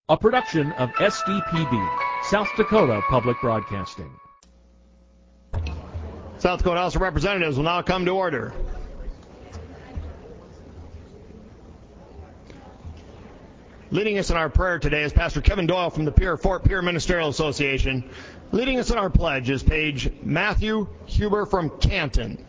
A production of SDPB, South Dakota Public Broadcasting. South Dakota House of Representatives will now come to order. Leading us in our prayer today is Pastor Kevin Doyle from the Fort Pierre Ministerial Association. Leading us in our pledge is Page Matthew Huber from Canton.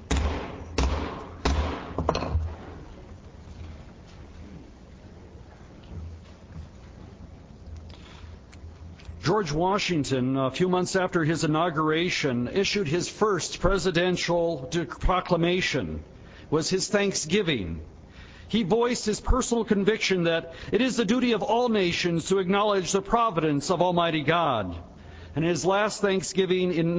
George Washington, a few months after his inauguration, issued his first presidential proclamation. It was his Thanksgiving. He voiced his personal conviction that it is the duty of all nations to acknowledge the providence of Almighty God. And in his last Thanksgiving in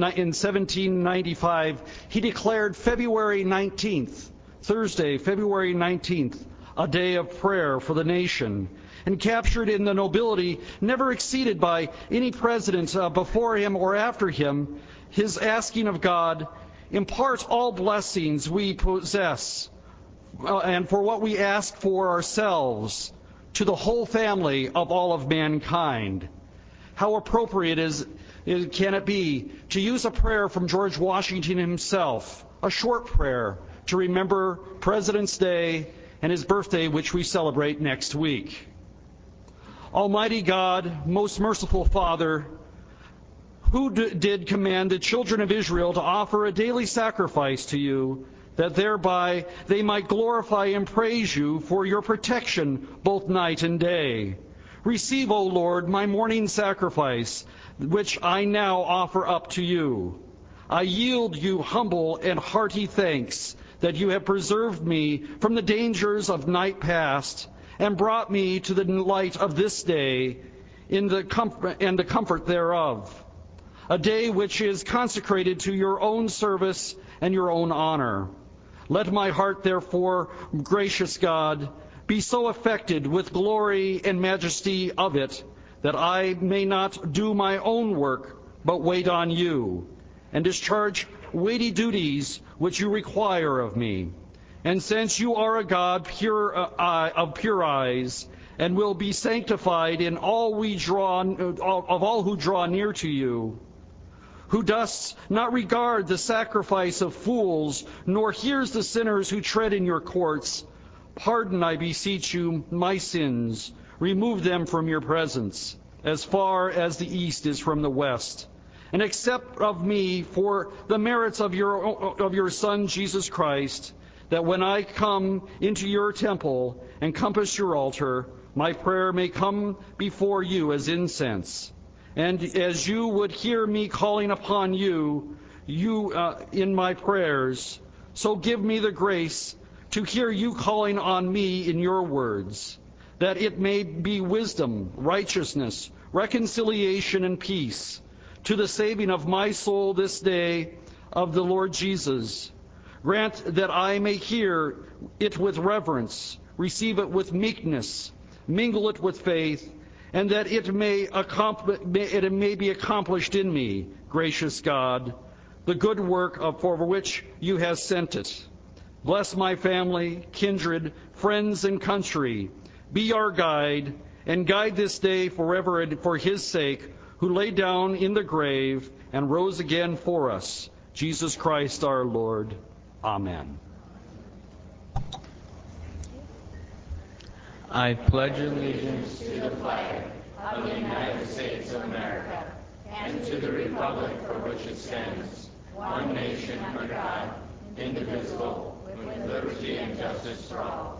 1795, he declared February 19th, Thursday, February 19th, a day of prayer for the nation, and captured in the nobility never exceeded by any president before him or after him, his asking of God, impart all blessings we possess, and for what we ask for ourselves, to the whole family of all of mankind. How appropriate can it be to use a prayer from George Washington himself, a short prayer, to remember President's Day and his birthday, which we celebrate next week. Almighty God, most merciful Father, who did command the children of Israel to offer a daily sacrifice to you, that thereby they might glorify and praise you for your protection both night and day. Receive, O Lord, my morning sacrifice, which I now offer up to you. I yield you humble and hearty thanks that you have preserved me from the dangers of night past, and brought me to the light of this day in the comfort thereof, a day which is consecrated to your own service and your own honor. Let my heart, therefore, gracious God, be so affected with glory and majesty of it, that I may not do my own work, but wait on you, and discharge weighty duties which you require of me. And since you are a God of pure eyes, and will be sanctified in all who draw near to you, who dost not regard the sacrifice of fools, nor hears the sinners who tread in your courts, pardon, I beseech you, my sins, remove them from your presence, as far as the east is from the west, and accept of me for the merits of your Son Jesus Christ, that when I come into your temple and compass your altar, my prayer may come before you as incense. And as you would hear me calling upon you in my prayers, so give me the grace to hear you calling on me in your words, that it may be wisdom, righteousness, reconciliation, and peace, to the saving of my soul this day of the Lord Jesus. Grant that I may hear it with reverence, receive it with meekness, mingle it with faith, and that it may be accomplished in me, gracious God, the good work for which you have sent it. Bless my family, kindred, friends, and country. Be our guide, and guide this day forever, and for his sake, who lay down in the grave and rose again for us, Jesus Christ our Lord. Amen. I pledge allegiance to the flag of the United States of America and to the republic for which it stands, one nation under God, indivisible, with liberty and justice for all.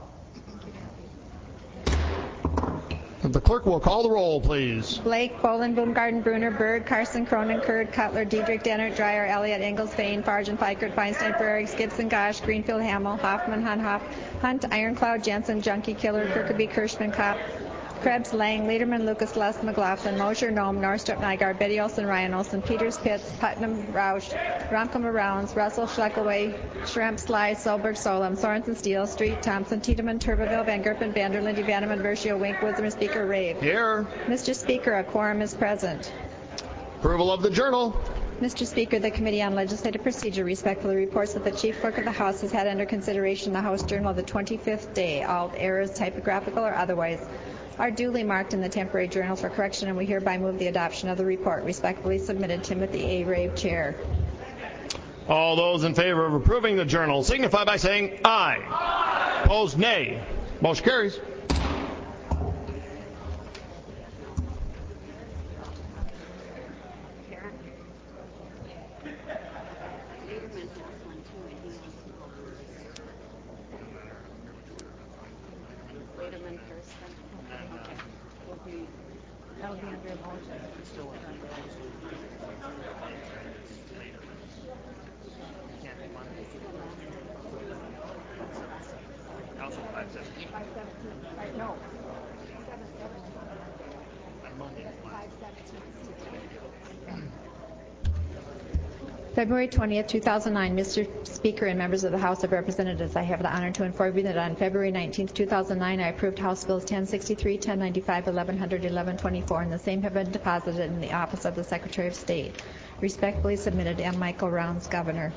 The clerk will call the roll, please. Blake, Bolin, Boomgarden, Bruner, Berg, Carson, Cronin, Kurd, Cutler, Diedrich, Dennert, Dreyer, Elliott, Engels, Fain, Fargen, Fikert, Feinstein, Frerichs, Gibson, Gosh, Greenfield, Hamill, Hoffman, Hunhoff, Hunt, Ironcloud, Jensen, Junkie, Killer, Kirkeby, Kirschman, Kopp, Krebs, Lang, Lederman, Lucas, Les, McLaughlin, Mosher, Nome, Norstrup, Nygaard, Betty Olson, Ryan Olson, Peters, Pitts, Putnam, Roush, Romkema, Rounds, Russell, Schleckelway, Schremp, Sly, Solberg, Solem, Sorensen, Steele, Street, Thompson, Tiedemann, Turbeville, Van Gerpen, Vander, Lindy, Vanneman, Versio, Wink, Wisdom, Speaker, Rave. Here. Mr. Speaker, a quorum is present. Approval of the journal. Mr. Speaker, the Committee on Legislative Procedure respectfully reports that the Chief Clerk of the House has had under consideration the House Journal of the 25th day, all errors, typographical or otherwise, are duly marked in the temporary journal for correction, and we hereby move the adoption of the report. Respectfully submitted, Timothy A. Rave, Chair. All those in favor of approving the journal signify by saying aye. Aye. Opposed, nay. Motion carries. That'll be under a motion. No. February 20th, 2009. Mr. Speaker and members of the House of Representatives, I have the honor to inform you that on February 19th, 2009, I approved House Bills 1063, 1095, 1100, 1124, and the same have been deposited in the office of the Secretary of State. Respectfully submitted, M. Michael Rounds, Governor.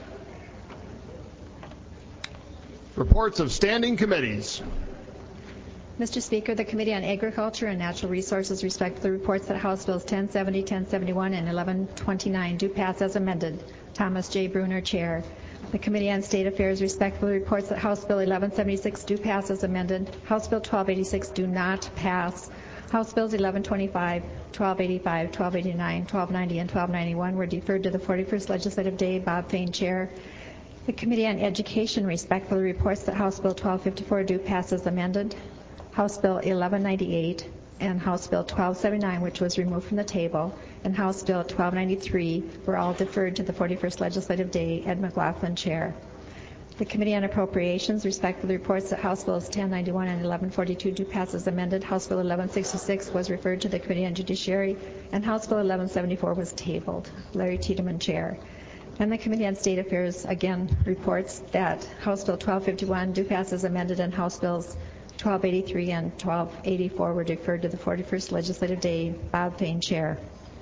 Reports of standing committees. Mr. Speaker, the Committee on Agriculture and Natural Resources respectfully reports that House Bills 1070, 1071, and 1129 do pass as amended. Thomas J. Bruner, Chair. The Committee on State Affairs respectfully reports that House Bill 1176 do pass as amended. House Bill 1286 do not pass. House Bills 1125, 1285, 1289, 1290, and 1291 were deferred to the 41st Legislative Day. Bob Fain, Chair. The Committee on Education respectfully reports that House Bill 1254 do pass as amended. House Bill 1198 and House Bill 1279, which was removed from the table, and House Bill 1293 were all deferred to the 41st Legislative Day. Ed McLaughlin, Chair. The Committee on Appropriations respectfully reports that House Bills 1091 and 1142 do pass as amended. House Bill 1166 was referred to the Committee on Judiciary, and House Bill 1174 was tabled. Larry Tiedemann, Chair. And the Committee on State Affairs again reports that House Bill 1251 do pass as amended, and House Bills 1283 and 1284 were deferred to the 41st Legislative Day. Bob Fain, Chair.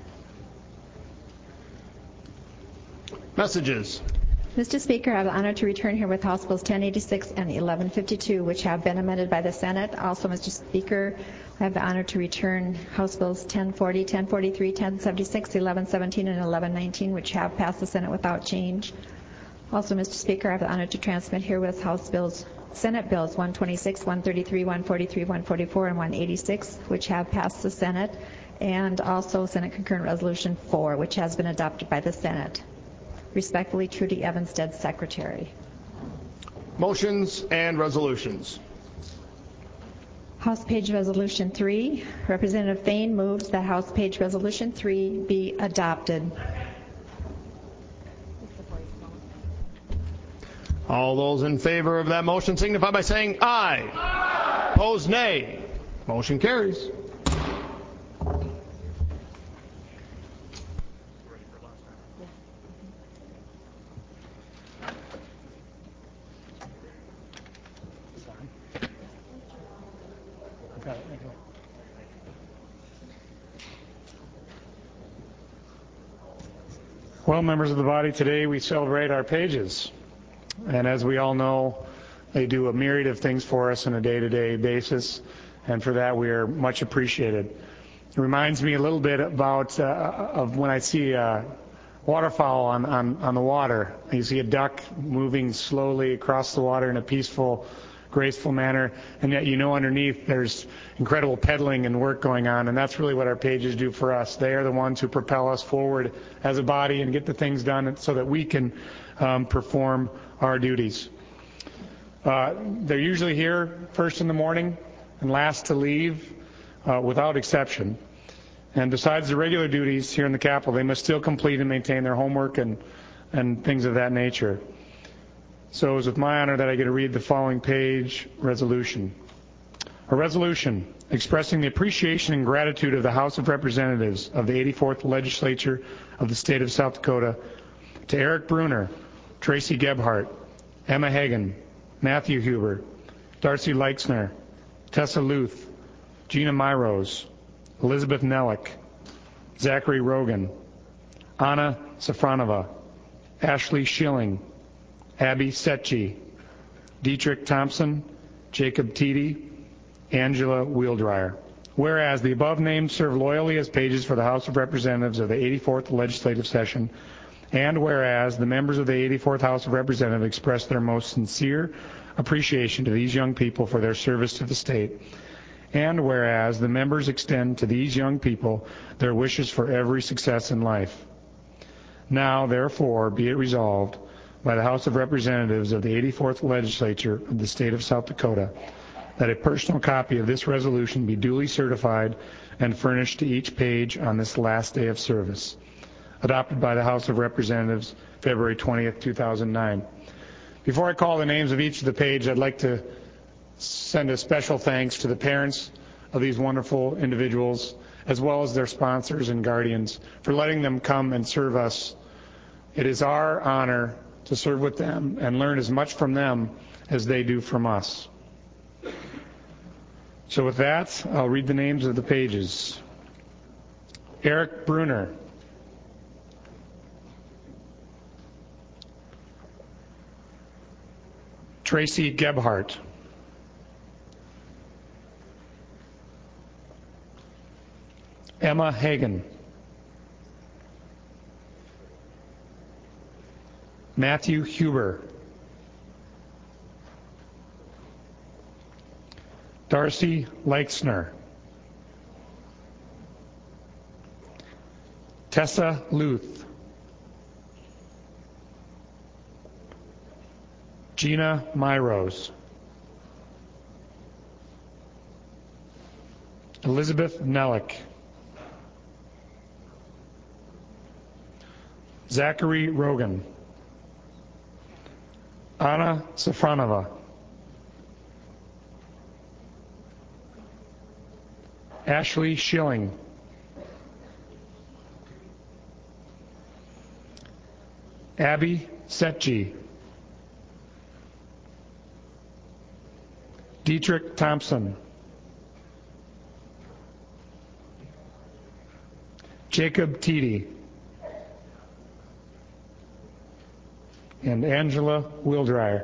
Messages. Mr. Speaker, I have the honor to return here with House Bills 1086 and 1152, which have been amended by the Senate. Also, Mr. Speaker, I have the honor to return House Bills 1040, 1043, 1076, 1117, and 1119, which have passed the Senate without change. Also, Mr. Speaker, I have the honor to transmit here with Senate Bills 126, 133, 143, 144, and 186, which have passed the Senate, and also Senate Concurrent Resolution 4, which has been adopted by the Senate. Respectfully, Trudy Evanstead, Secretary. Motions and resolutions. House Page Resolution 3. Representative Fain moves that House Page Resolution 3 be adopted. All those in favor of that motion signify by saying aye. Aye. Opposed, nay. Motion carries. Well, members of the body, today we celebrate our pages. And as we all know, they do a myriad of things for us on a day-to-day basis, and for that we are much appreciated. It reminds me a little bit about of when I see waterfowl on the water. You see a duck moving slowly across the water in a peaceful, graceful manner, and yet you know underneath there's incredible pedaling and work going on, and that's really what our pages do for us. They are the ones who propel us forward as a body and get the things done so that we can perform our duties. They're usually here first in the morning and last to leave, without exception. And besides the regular duties here in the Capitol, they must still complete and maintain their homework and things of that nature. So it is with my honor that I get to read the following page resolution. A resolution expressing the appreciation and gratitude of the House of Representatives of the 84th Legislature of the State of South Dakota to Eric Bruner, Tracy Gebhardt, Emma Hagan, Matthew Huber, Darcy Leixner, Tessa Luth, Gina Myros, Elizabeth Nellick, Zachary Rogan, Anna Safronova, Ashley Schilling, Abby Setchi, Dietrich Thompson, Jacob Teedy, Angela Wheeldryer. Whereas the above named serve loyally as pages for the House of Representatives of the 84th Legislative Session, and whereas the members of the 84th House of Representatives express their most sincere appreciation to these young people for their service to the state, and whereas the members extend to these young people their wishes for every success in life. Now, therefore, be it resolved by the House of Representatives of the 84th Legislature of the State of South Dakota that a personal copy of this resolution be duly certified and furnished to each page on this last day of service. Adopted by the House of Representatives, February 20th, 2009. Before I call the names of each of the pages, I'd like to send a special thanks to the parents of these wonderful individuals, as well as their sponsors and guardians, for letting them come and serve us. It is our honor to serve with them and learn as much from them as they do from us. So with that, I'll read the names of the pages. Eric Bruner. Tracy Gebhardt. Emma Hagen. Matthew Huber. Darcy Leixner. Tessa Luth. Gina Myros. Elizabeth Nellick. Zachary Rogan. Anna Safronova. Ashley Schilling. Abby Setji. Dietrich Thompson. Jacob Teedy. And Angela Wildryer.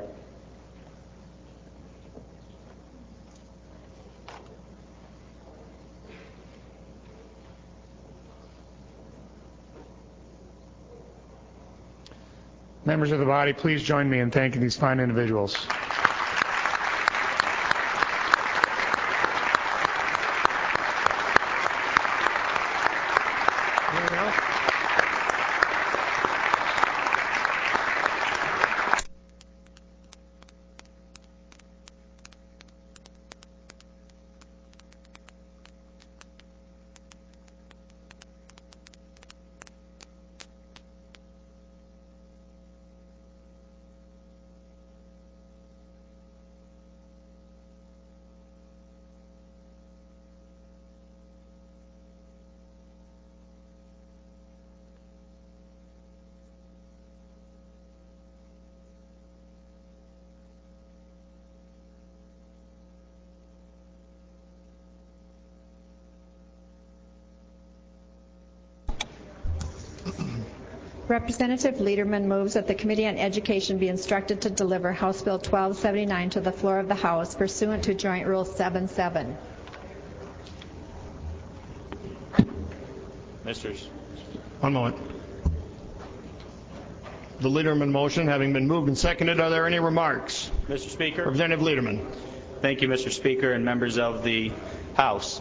Members of the body, please join me in thanking these fine individuals. Representative Lederman moves that the Committee on Education be instructed to deliver House Bill 1279 to the floor of the House pursuant to Joint Rule 77. Misters. One moment. The Lederman motion having been moved and seconded, are there any remarks? Mr. Speaker. Representative Lederman. Thank you, Mr. Speaker, and members of the House.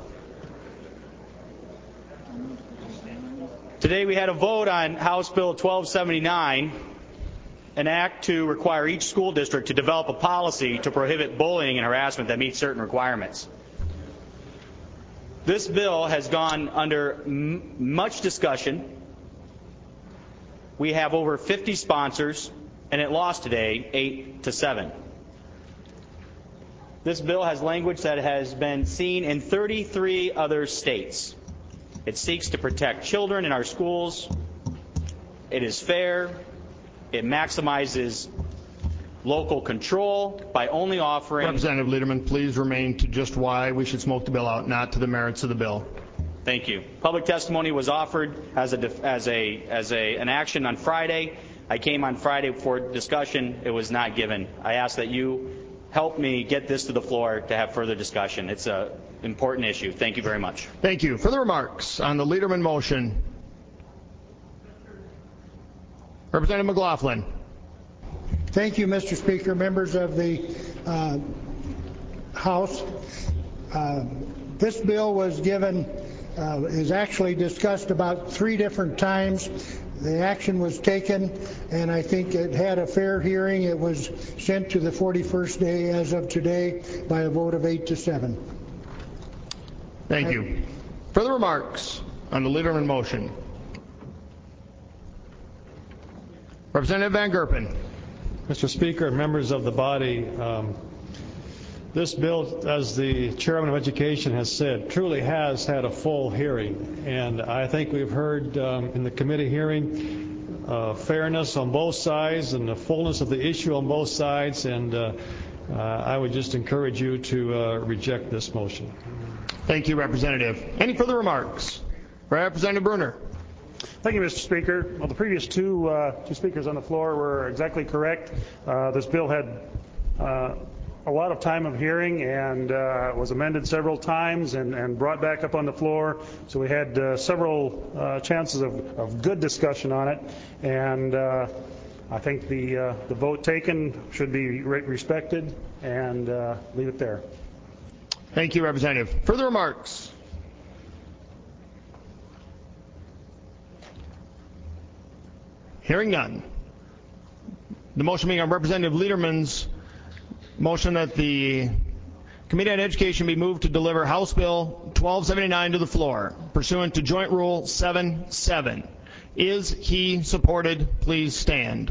Today we had a vote on House Bill 1279, an act to require each school district to develop a policy to prohibit bullying and harassment that meets certain requirements. This bill has gone under much discussion. We have over 50 sponsors, and it lost today 8-7. This bill has language that has been seen in 33 other states. It seeks to protect children in our schools. It is fair. It maximizes local control by only offering... Representative Lederman, please remain to just why we should smoke the bill out, not to the merits of the bill. Thank you. Public testimony was offered as an action on Friday. I came on Friday for discussion. It was not given. I ask that you help me get this to the floor to have further discussion. It's an important issue. Thank you very much. Thank you. Further remarks on the Lederman motion? Representative McLaughlin. Thank you, Mr. Speaker, members of the House. This bill was is actually discussed about 3 different times. The action was taken, and I think it had a fair hearing. It was sent to the 41st day as of today by a vote of 8-7. Thank you. Further remarks on the Lederman motion? Representative Van Gerpen. Mr. Speaker, members of the body, this bill, as the Chairman of Education has said, truly has had a full hearing. And I think we've heard in the committee hearing fairness on both sides and the fullness of the issue on both sides. And I would just encourage you to reject this motion. Thank you, Representative. Any further remarks? Representative Bruner. Thank you, Mr. Speaker. Well, the previous two speakers on the floor were exactly correct. This bill had a lot of time of hearing and was amended several times and brought back up on the floor. So we had several chances of good discussion on it. And I think the vote taken should be respected, and leave it there. Thank you, Representative. Further remarks? Hearing none. The motion being on Representative Lederman's motion that the Committee on Education be moved to deliver House Bill 1279 to the floor, pursuant to Joint Rule 7-7. Is he supported? Please stand.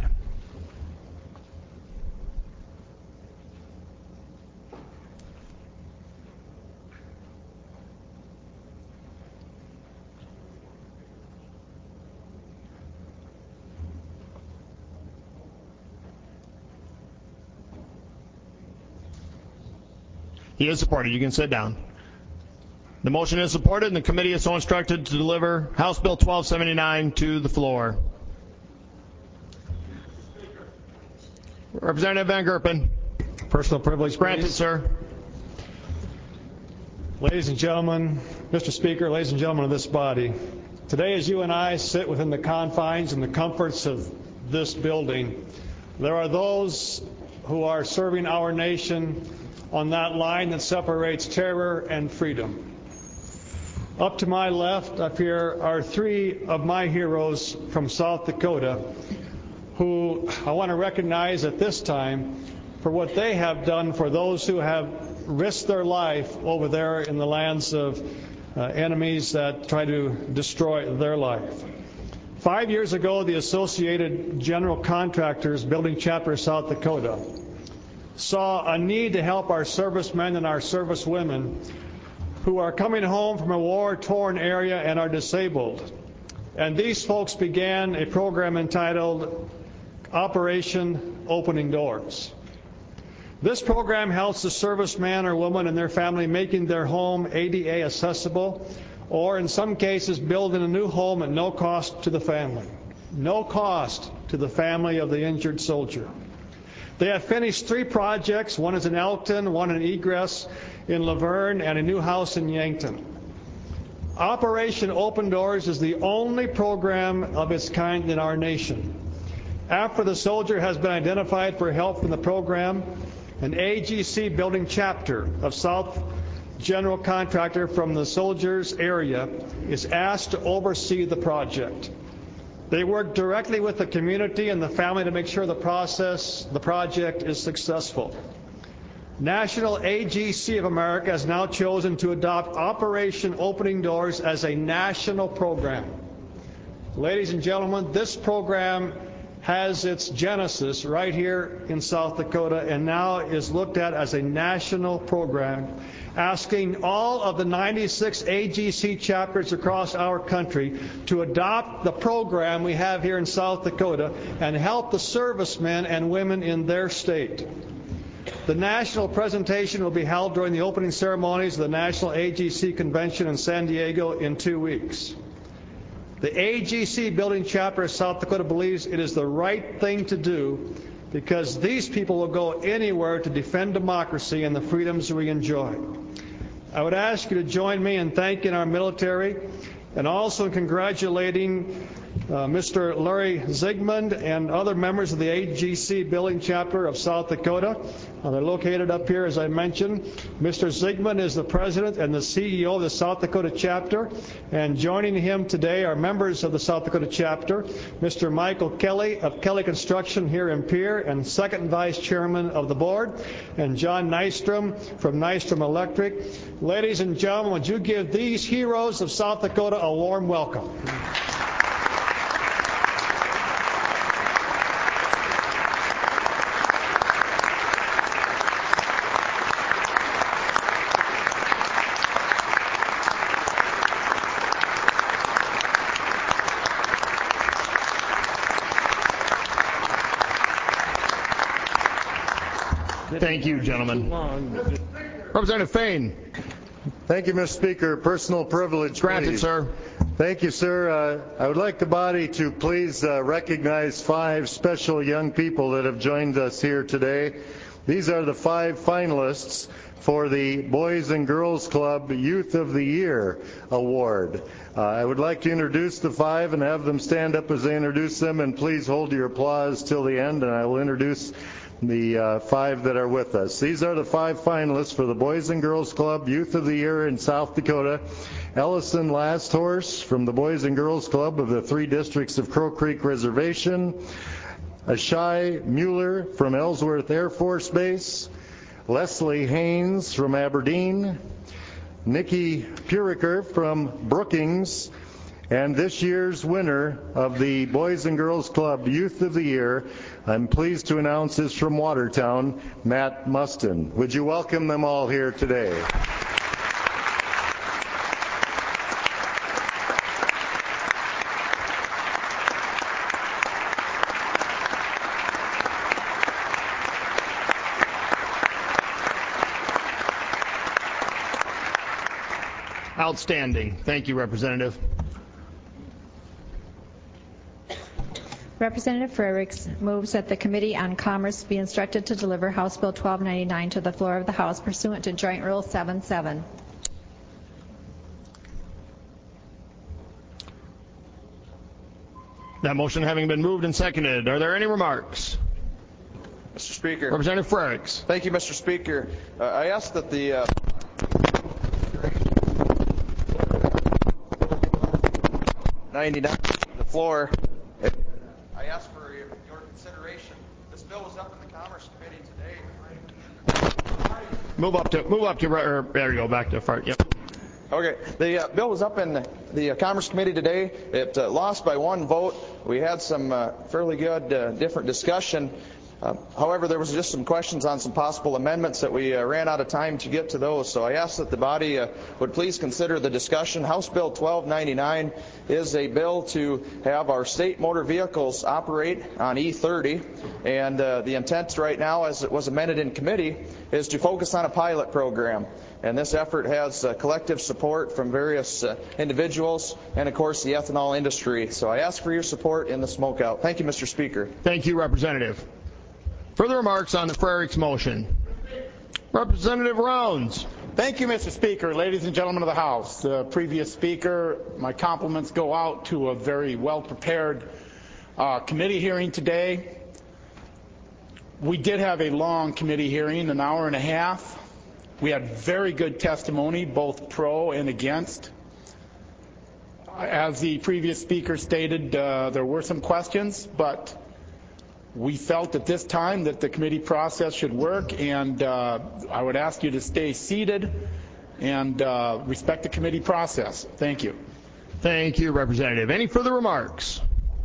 He is supported. You can sit down. The motion is supported, and the committee is so instructed to deliver House Bill 1279 to the floor. Representative Van Gerpen. Personal privilege, granted, please. sir. Ladies and gentlemen, Mr. Speaker, ladies and gentlemen of this body, today as you and I sit within the confines and the comforts of this building, there are those who are serving our nation on that line that separates terror and freedom. Up to my left, up here, are 3 of my heroes from South Dakota who I want to recognize at this time for what they have done for those who have risked their life over there in the lands of enemies that try to destroy their life. 5 years ago, the Associated General Contractors Building Chapter of South Dakota saw a need to help our servicemen and our servicewomen who are coming home from a war-torn area and are disabled. And these folks began a program entitled Operation Opening Doors. This program helps the serviceman or woman and their family making their home ADA accessible, or in some cases building a new home at no cost to the family. No cost to the family of the injured soldier. They have finished 3 projects. One is in Elkton, one in Egress in Laverne, and a new house in Yankton. Operation Open Doors is the only program of its kind in our nation. After the soldier has been identified for help from the program, an AGC building chapter of South General Contractor from the soldier's area is asked to oversee the project. They work directly with the community and the family to make sure the project is successful. National AGC of America has now chosen to adopt Operation Opening Doors as a national program. Ladies and gentlemen, this program has its genesis right here in South Dakota and now is looked at as a national program, asking all of the 96 AGC chapters across our country to adopt the program we have here in South Dakota and help the servicemen and women in their state. The national presentation will be held during the opening ceremonies of the National AGC Convention in San Diego in 2 weeks. The AGC Building Chapter of South Dakota believes it is the right thing to do because these people will go anywhere to defend democracy and the freedoms we enjoy. I would ask you to join me in thanking our military and also congratulating Mr. Larry Zygmunt and other members of the AGC Building Chapter of South Dakota. They're located up here, as I mentioned. Mr. Zygmunt is the president and the CEO of the South Dakota chapter. And joining him today are members of the South Dakota chapter, Mr. Michael Kelly of Kelly Construction here in Pierre and second vice chairman of the board, and John Nystrom from Nystrom Electric. Ladies and gentlemen, would you give these heroes of South Dakota a warm welcome? Thank you, gentlemen. Representative Fain. Thank you, Mr. Speaker. Personal privilege, granted, please. Sir. Thank you, sir. I would like the body to please recognize 5 special young people that have joined us here today. These are the 5 finalists for the Boys and Girls Club Youth of the Year Award. I would like to introduce the 5 and have them stand up as I introduce them, and please hold your applause till the end, and I will introduce the 5 that are with us. These are the 5 finalists for the Boys and Girls Club Youth of the Year in South Dakota. Ellison Lasthorse from the Boys and Girls Club of the 3 districts of Crow Creek Reservation. Ashai Mueller from Ellsworth Air Force Base. Leslie Haynes from Aberdeen. Nikki Puriker from Brookings. And this year's winner of the Boys and Girls Club Youth of the Year, I'm pleased to announce, is from Watertown, Matt Mustin. Would you welcome them all here today? Outstanding. Thank you, Representative. Representative Frerichs moves that the Committee on Commerce be instructed to deliver House Bill 1299 to the floor of the House pursuant to Joint Rule 77. That motion having been moved and seconded, are there any remarks? Mr. Speaker. Representative Frerichs. Thank you, Mr. Speaker. I ask that the 99 the floor. I ask for your consideration. This bill was up in the Commerce Committee today. Move up to there you go, back to front. Yep. Okay, the bill was up in the Commerce Committee today. It lost by 1 vote. We had some fairly good different discussion. However, there was just some questions on some possible amendments that we ran out of time to get to those. So I ask that the body would please consider the discussion. House Bill 1299 is a bill to have our state motor vehicles operate on E30. And the intent right now, as it was amended in committee, is to focus on a pilot program. And this effort has collective support from various individuals and, of course, the ethanol industry. So I ask for your support in the smokeout. Thank you, Mr. Speaker. Thank you, Representative. Further remarks on the Frerichs motion. Representative Rounds. Thank you, Mr. Speaker. Ladies and gentlemen of the House, the previous speaker, my compliments go out to a very well-prepared committee hearing today. We did have a long committee hearing, an hour and a half. We had very good testimony, both pro and against. As the previous speaker stated, there were some questions, but we felt at this time that the committee process should work, and I would ask you to stay seated and respect the committee process. Thank you. Thank you, Representative. Any further remarks?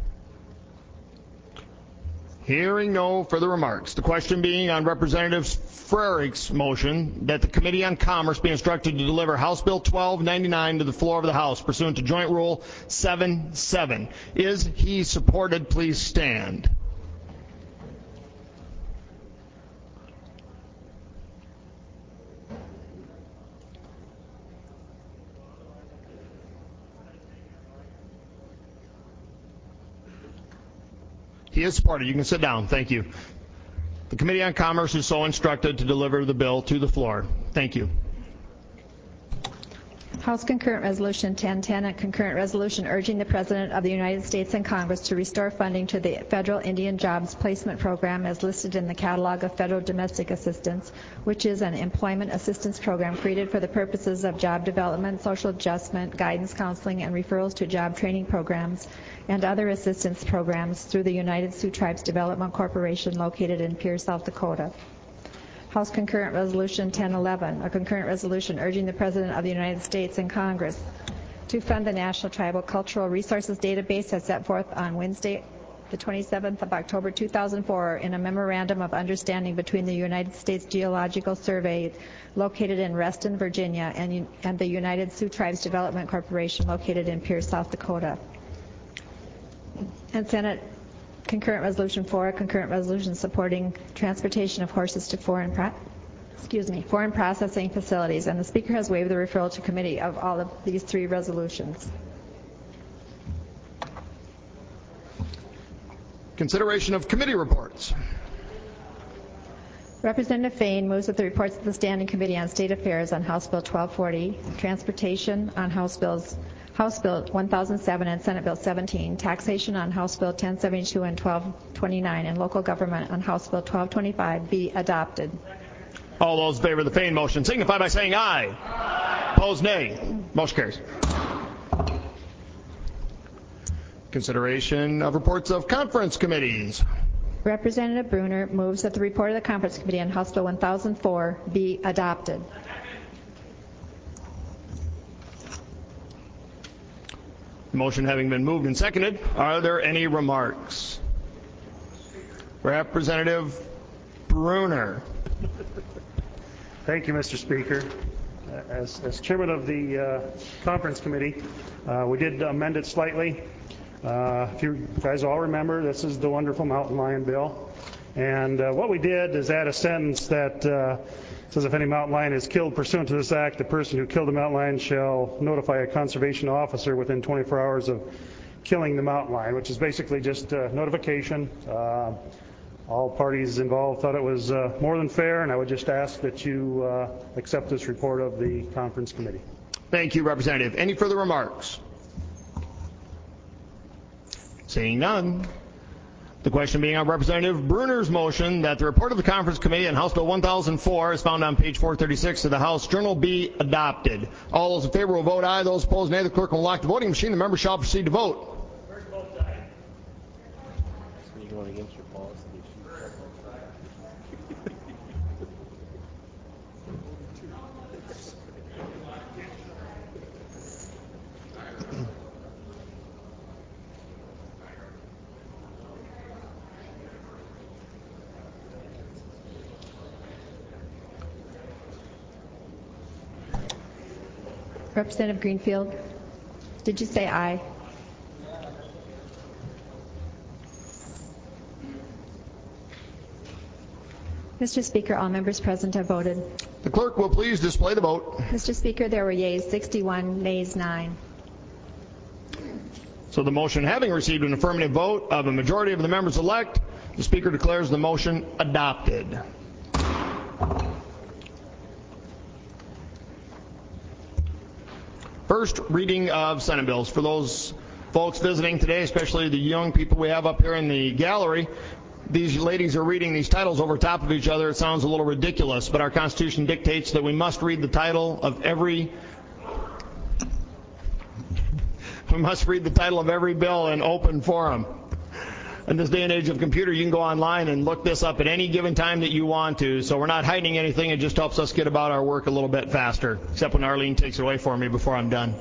Hearing no further remarks. The question being on Representative Frerichs' motion that the Committee on Commerce be instructed to deliver House Bill 1299 to the floor of the House pursuant to Joint Rule 77. Is he supported? Please stand. He is supported. You can sit down. Thank you. The Committee on Commerce is so instructed to deliver the bill to the floor. Thank you. House Concurrent Resolution 1010, a concurrent resolution urging the President of the United States and Congress to restore funding to the Federal Indian Jobs Placement Program as listed in the Catalog of Federal Domestic Assistance, which is an employment assistance program created for the purposes of job development, social adjustment, guidance, counseling, and referrals to job training programs and other assistance programs through the United Sioux Tribes Development Corporation located in Pierre, South Dakota. House Concurrent Resolution 1011, a concurrent resolution urging the President of the United States and Congress to fund the National Tribal Cultural Resources Database as set forth on Wednesday, the 27th of October 2004 in a memorandum of understanding between the United States Geological Survey located in Reston, Virginia, and the United Sioux Tribes Development Corporation located in Pierce, South Dakota. And Senate Concurrent Resolution 4, a concurrent resolution supporting transportation of horses to foreign processing facilities, and the Speaker has waived the referral to committee of all of these three resolutions. Consideration of committee reports. Representative Fain moves that the reports of the Standing Committee on State Affairs on House Bill 1240, Transportation on House Bill 1007 and Senate Bill 17, Taxation on House Bill 1072 and 1229, and Local Government on House Bill 1225 be adopted. All those in favor of the Fain motion signify by saying aye. Aye. Opposed, nay. Motion carries. Consideration of reports of conference committees. Representative Bruner moves that the report of the Conference Committee on House Bill 1004 be adopted. Motion having been moved and seconded, are there any remarks? Representative Bruner. Thank you, Mr. Speaker. As chairman of the conference committee, we did amend it slightly. If you guys all remember, this is the wonderful mountain lion bill. And what we did is add a sentence that says if any mountain lion is killed pursuant to this act, the person who killed the mountain lion shall notify a conservation officer within 24 hours of killing the mountain lion, which is basically just notification. All parties involved thought it was more than fair, and I would just ask that you accept this report of the conference committee. Thank you, Representative. Any further remarks? Seeing none. The question being on Representative Bruner's motion that the report of the Conference Committee on House Bill 1004 is found on page 436 of the House Journal be adopted. All those in favor will vote aye. Those opposed, nay. The clerk will lock the voting machine. The members shall proceed to vote. So you're going against your policy. Representative Greenfield, did you say aye? Mr. Speaker, all members present have voted. The clerk will please display the vote. Mr. Speaker, there were yeas 61, nays 9. So the motion having received an affirmative vote of a majority of the members elect, the Speaker declares the motion adopted. First reading of Senate bills. For those folks visiting today, especially the young people we have up here in the gallery, these ladies are reading these titles over top of each other. It sounds a little ridiculous, but our Constitution dictates that we must read the title of every bill in open forum. In this day and age of computer, you can go online and look this up at any given time that you want to. So we're not hiding anything. It just helps us get about our work a little bit faster, except when Arlene takes it away for me before I'm done.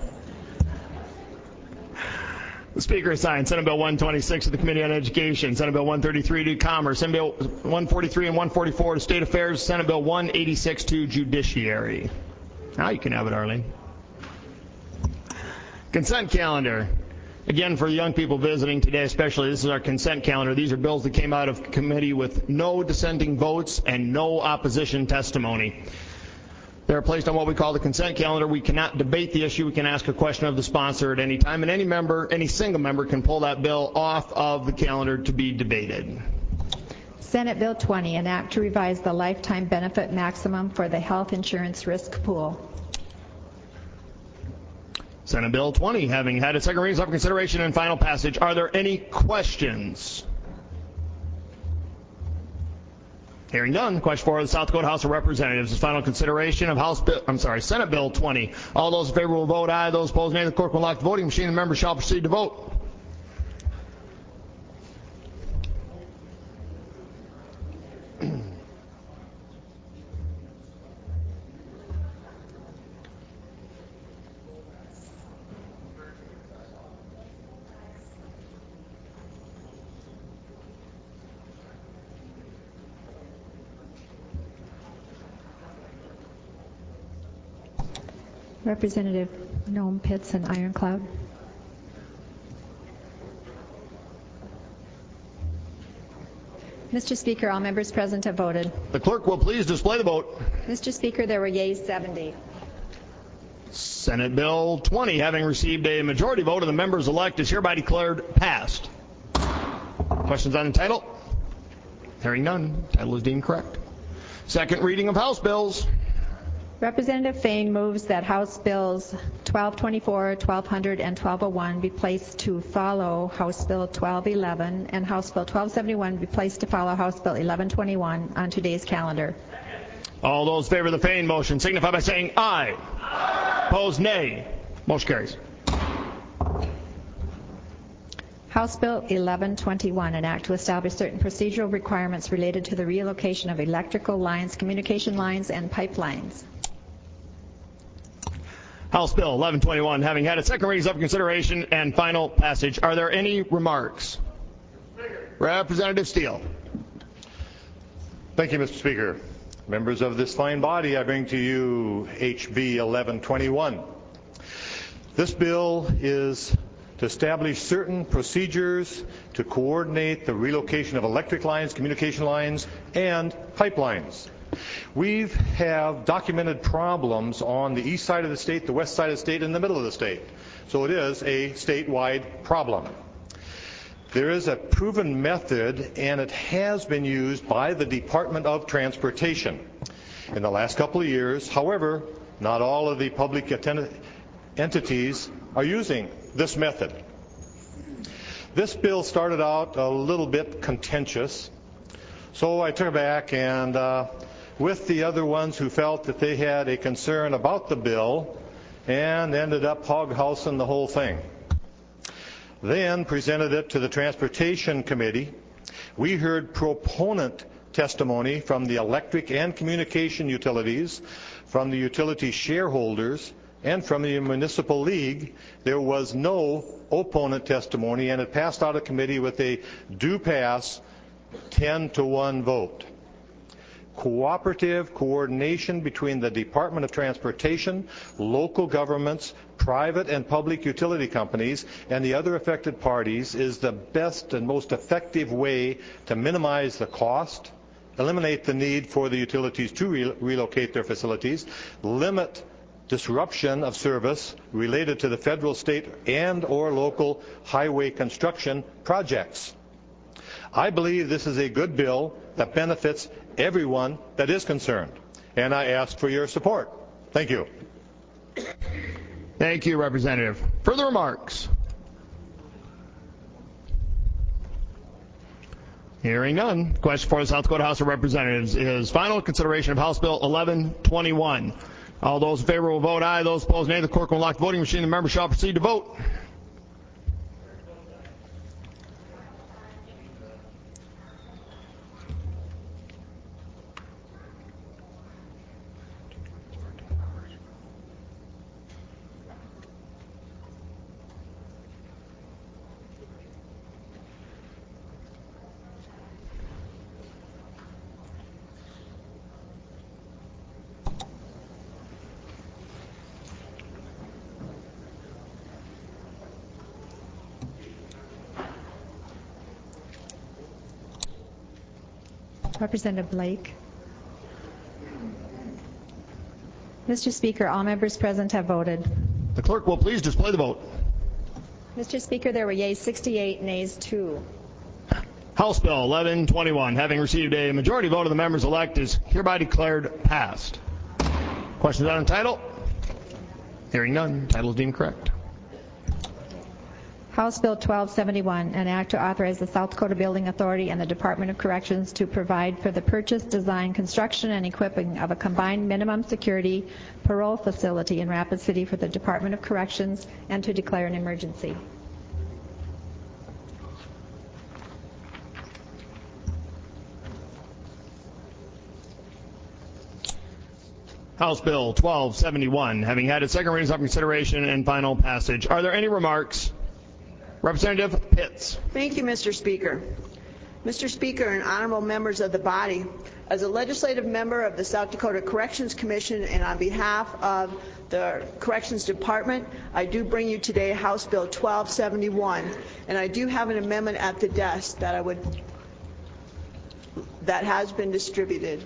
The Speaker has signed Senate Bill 126 to the Committee on Education, Senate Bill 133 to Commerce, Senate Bill 143 and 144 to State Affairs, Senate Bill 186 to Judiciary. Now you can have it, Arlene. Consent calendar. Again, for the young people visiting today especially, this is our consent calendar. These are bills that came out of committee with no dissenting votes and no opposition testimony. They're placed on what we call the consent calendar. We cannot debate the issue. We can ask a question of the sponsor at any time, and any single member can pull that bill off of the calendar to be debated. Senate Bill 20, an act to revise the lifetime benefit maximum for the health insurance risk pool. Senate Bill 20, having had its second reading, up for consideration and final passage. Are there any questions? Hearing none. Question for the South Dakota House of Representatives is final consideration of Senate Bill 20. All those in favor will vote aye. Those opposed, nay. The clerk will lock the voting machine. The members shall proceed to vote. Representative Nome, Pitts, and Ironclad. Mr. Speaker, all members present have voted. The clerk will please display the vote. Mr. Speaker, there were yeas 70. Senate Bill 20, having received a majority vote of the members elect, is hereby declared passed. Questions on the title? Hearing none. Title is deemed correct. Second reading of House bills. Representative Fain moves that House Bills 1224, 1200, and 1201 be placed to follow House Bill 1211, and House Bill 1271 be placed to follow House Bill 1121 on today's calendar. All those in favor of the Fain motion signify by saying aye. Aye. Opposed, nay. Motion carries. House Bill 1121, an act to establish certain procedural requirements related to the relocation of electrical lines, communication lines, and pipelines. House Bill 1121, having had its second reading, up for consideration and final passage. Are there any remarks? Representative Steele. Thank you, Mr. Speaker. Members of this fine body, I bring to you HB 1121. This bill is to establish certain procedures to coordinate the relocation of electric lines, communication lines, and pipelines. We have documented problems on the east side of the state, the west side of the state, and the middle of the state. So it is a statewide problem. There is a proven method, and it has been used by the Department of Transportation in the last couple of years. However, not all of the public entities are using this method. This bill started out a little bit contentious, so I took it back and with the other ones who felt that they had a concern about the bill and ended up hog-housing the whole thing. Then presented it to the Transportation Committee. We heard proponent testimony from the electric and communication utilities, from the utility shareholders, and from the Municipal League. There was no opponent testimony, and it passed out of committee with a do pass 10-1 vote. Cooperative coordination between the Department of Transportation, local governments, private and public utility companies, and the other affected parties is the best and most effective way to minimize the cost, eliminate the need for the utilities to relocate their facilities, limit disruption of service related to the federal, state, and or local highway construction projects. I believe this is a good bill that benefits everyone that is concerned, and I ask for your support. Thank you. Thank you, Representative. Further remarks? Hearing none. Question for the South Dakota House of Representatives is final consideration of House Bill 1121. All those in favor will vote aye. Those opposed, nay. The clerk will lock the voting machine. The members shall proceed to vote. Representative Blake. Mr. Speaker, all members present have voted. The clerk will please display the vote. Mr. Speaker, there were yeas 68, nays 2. House Bill 1121, having received a majority vote of the members-elect, is hereby declared passed. Questions on the title? Hearing none, title is deemed correct. House Bill 1271, an act to authorize the South Dakota Building Authority and the Department of Corrections to provide for the purchase, design, construction, and equipping of a combined minimum security parole facility in Rapid City for the Department of Corrections and to declare an emergency. House Bill 1271, having had its second reading, up consideration, and final passage. Are there any remarks? Representative Pitts. Thank you, Mr. Speaker. Mr. Speaker and honorable members of the body, as a legislative member of the South Dakota Corrections Commission and on behalf of the Corrections Department, I do bring you today House Bill 1271, and I do have an amendment at the desk that has been distributed.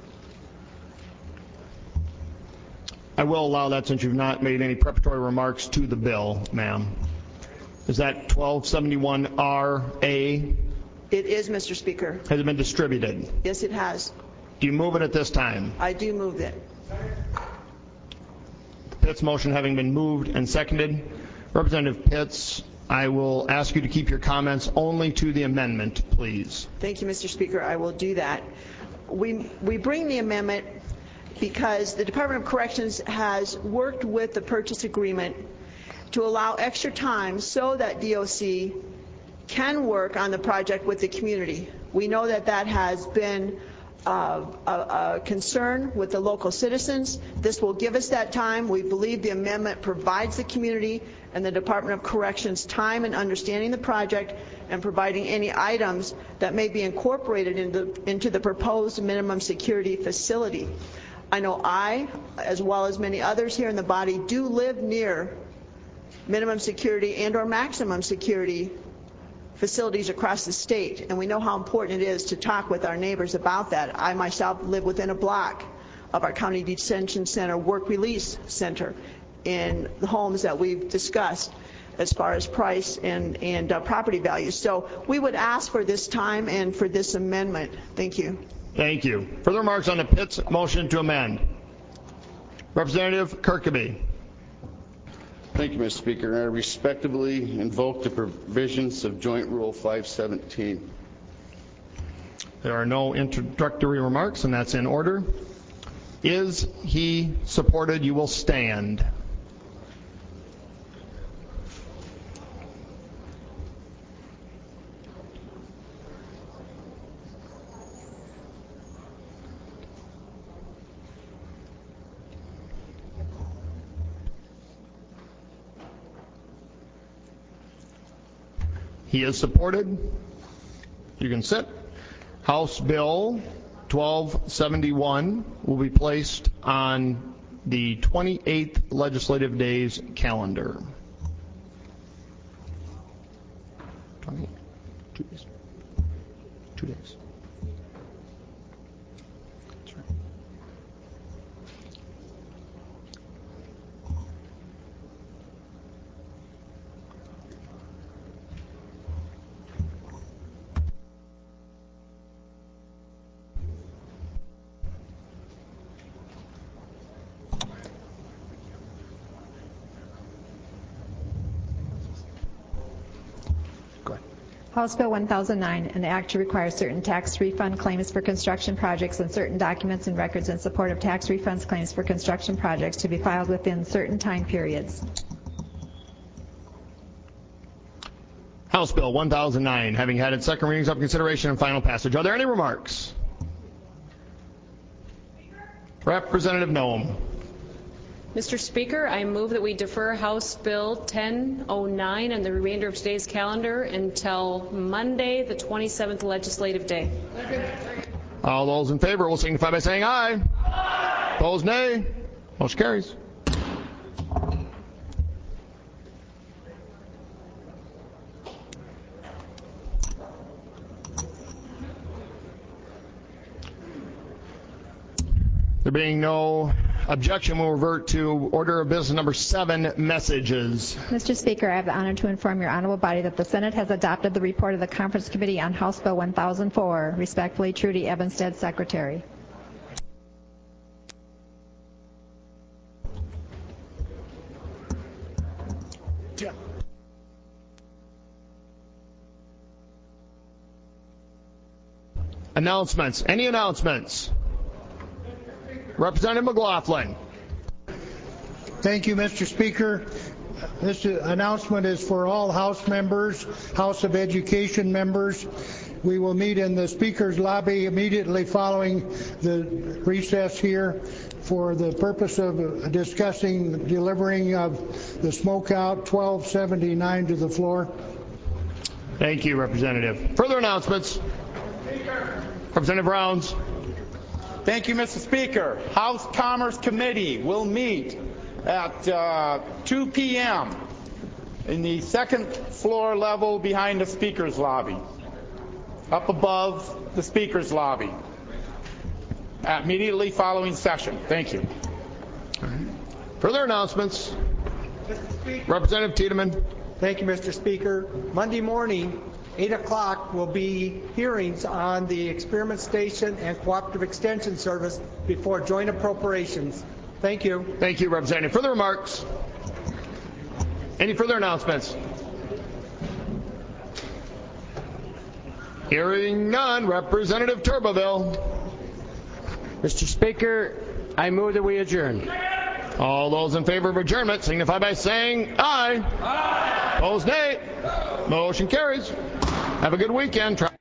I will allow that since you've not made any preparatory remarks to the bill, ma'am. Is that 1271RA? It is, Mr. Speaker. Has it been distributed? Yes, it has. Do you move it at this time? I do move it. Pitts' motion having been moved and seconded. Representative Pitts, I will ask you to keep your comments only to the amendment, please. Thank you, Mr. Speaker. I will do that. We bring the amendment because the Department of Corrections has worked with the purchase agreement to allow extra time so that DOC can work on the project with the community. We know that that has been a concern with the local citizens. This will give us that time. We believe the amendment provides the community and the Department of Corrections time in understanding the project and providing any items that may be incorporated into the proposed minimum security facility. I know I, as well as many others here in the body, do live near minimum security and or maximum security facilities across the state, and we know how important it is to talk with our neighbors about that. I myself live within a block of our County Detention Center Work Release Center in the homes that we've discussed as far as price and property values. So we would ask for this time and for this amendment. Thank you. Thank you. Further remarks on the Pitts motion to amend? Representative Kirkeby. Thank you, Mr. Speaker. I respectfully invoke the provisions of Joint Rule 517. There are no introductory remarks, and that's in order. Is he supported? You will stand. He is supported. You can sit. House Bill 1271 will be placed on the 28th legislative day's calendar. 2 days. 2 days. That's right. House Bill 1009, an act to require certain tax refund claims for construction projects and certain documents and records in support of tax refunds claims for construction projects to be filed within certain time periods. House Bill 1009, having had its second readings up consideration and final passage. Are there any remarks? Representative Noem. Mr. Speaker, I move that we defer House Bill 1009 and the remainder of today's calendar until Monday, the 27th legislative day. All those in favor will signify by saying aye. Aye. Opposed, nay. Motion carries. There being no Objection will revert to order of business number 7, messages. Mr. Speaker, I have the honor to inform your honorable body that the Senate has adopted the report of the Conference Committee on House Bill 1004. Respectfully, Trudy Evenstead, Secretary. Announcements. Any announcements? Representative McLaughlin. Thank you, Mr. Speaker. This announcement is for all House members, House of Education members. We will meet in the Speaker's lobby immediately following the recess here for the purpose of discussing the delivering of the smokeout 1279 to the floor. Thank you, Representative. Further announcements? Representative Rounds. Thank you, Mr. Speaker. House Commerce Committee will meet at 2 p.m. in the second floor level behind the Speaker's lobby, up above the Speaker's lobby, immediately following session. Thank you. Further announcements? Representative Tiedemann. Thank you, Mr. Speaker. Monday morning, 8 o'clock, will be hearings on the Experiment Station and Cooperative Extension Service before joint appropriations. Thank you. Thank you, Representative. Further remarks? Any further announcements? Hearing none. Representative Turbeville. Mr. Speaker, I move that we adjourn. All those in favor of adjournment signify by saying aye. Aye. Opposed, nay. Motion carries. Have a good weekend.